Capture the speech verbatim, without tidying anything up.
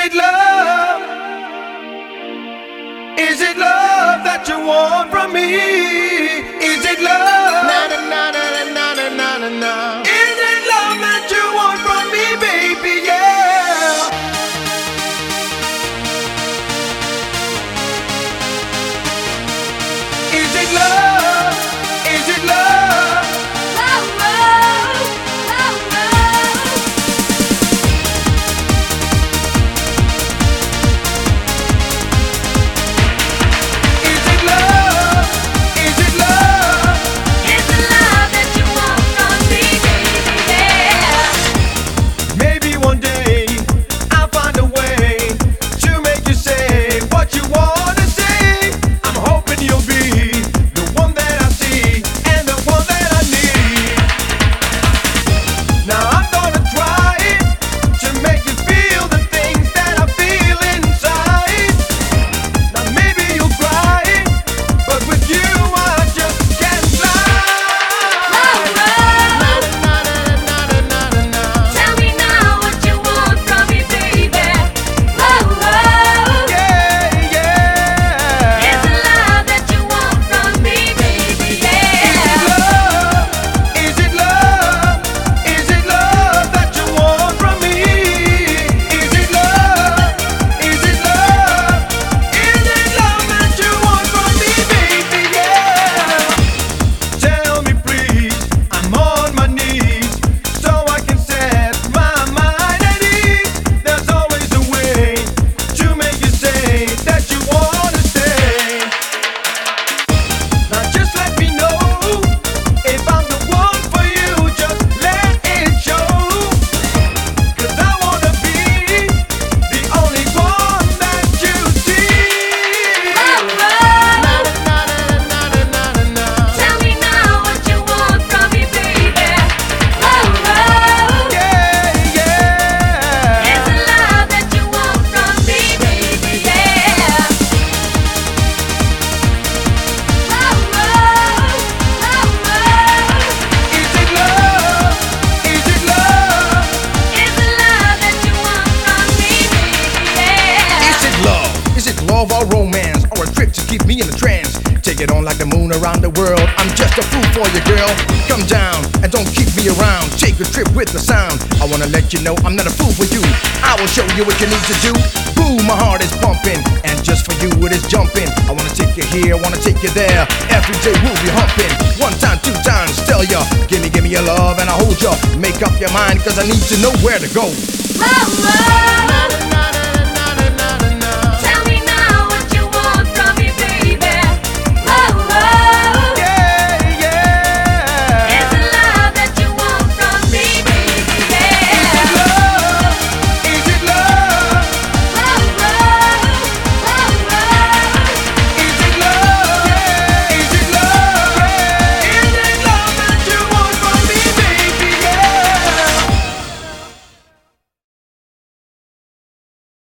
it love? Is it love that you want from me? Is it love? Na na na na na na na na na. Is it love that you want from me, baby? Yeah. Is it love? Is it love? Love, love, love, love. Is it love? Is it love? Is the love that you want from me, baby? Yeah. Maybe one day I'll find a way to make you say what you wanna say. I'm hoping you'll be the one that I see and the one that I need. Now I'm gonna try to make you feel the things that I feel inside. Now maybe you'll cry, but with you I just can't fly. Love, love. Na na na na na na na. Tell me now what you want from me, baby. Love, love. Yeah, yeah. Is the love that you want from me, baby? Yeah. Love, is it love? Is it love that you want from me? Is it love? Is it love? Is it love that you want from me, baby? Yeah. Tell me please, I'm on my knees, so I can set my mind at ease. There's always a way to make you say that you wanna stay. Now just let me know if I'm the one for you, just let it show. Cause I wanna be the only one that you see. Love, love. Na na na na na na na. Tell me now what you want from me, baby. Love, love. Yeah, yeah. Is the love that you want from me, baby? Yeah. Love, love, love, love. Is it love? Is it love? Is the love that you want from me, baby? Yeah. Is it love? Is it love or romance? Or a trip to keep me in a trance? Take it on like the moon around the world. I'm just a fool for you, girl. Come down and don't keep me around. Take a trip with the sound. I wanna let you know I'm not a fool for you. I will show you what you need to do. Boom, my heart is pumping, and just for you it is jumping. I wanna take you here, wanna take you there. Every day we'll be humping. One time, two times, tell ya. Gimme, gimme your love and I hold ya. Make up your mind, cause I need to know where to go. Love, love.